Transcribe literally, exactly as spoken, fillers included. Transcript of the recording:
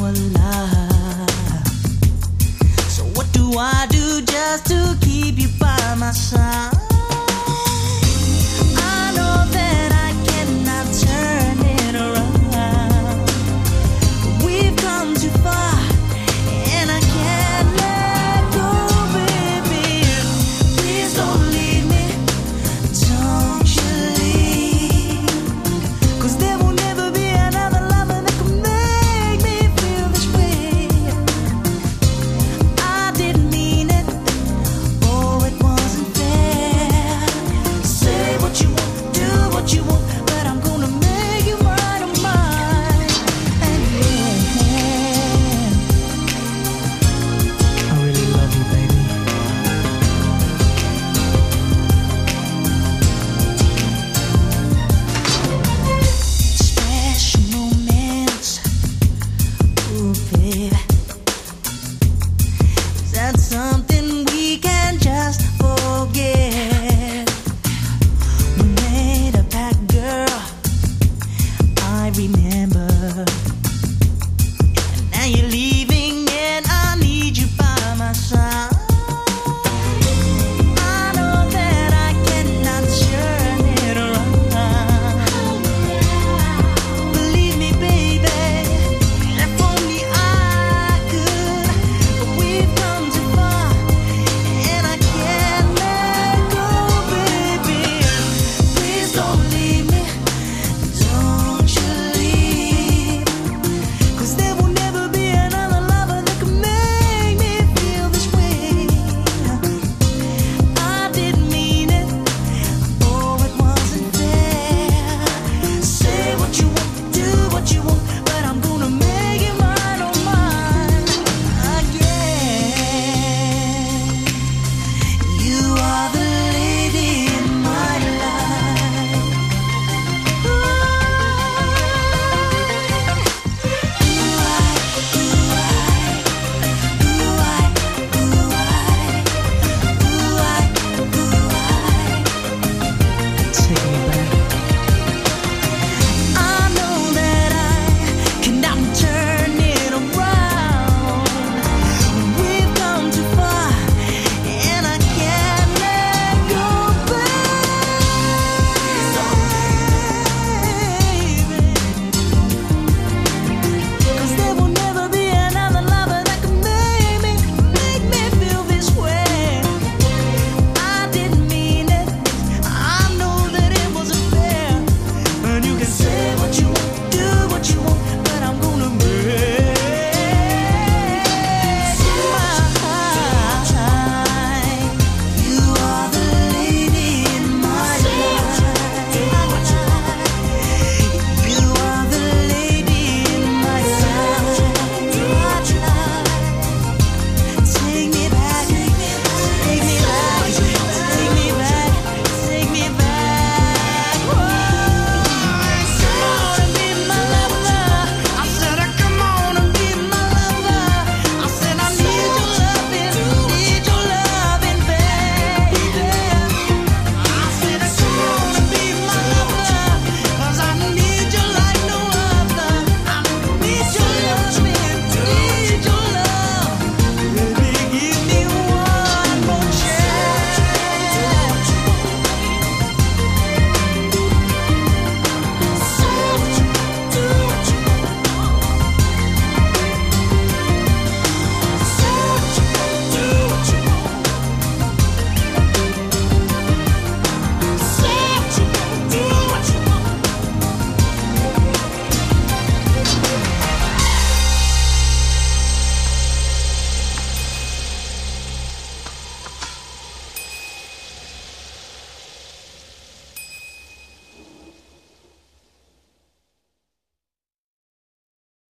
our love. So what do I do just to keep you by my side? I know that I cannot turn it around. We've come too far, and I can't let go, baby. Please don't leave me, don't you leave, 'cause there will never be another lover that can make me feel this way. I didn't mean it, oh it wasn't fair. Say what you want, do what you want, but I'm gonna make you mine, oh mine. And yeah, I really love you, baby. Special moments, ooh,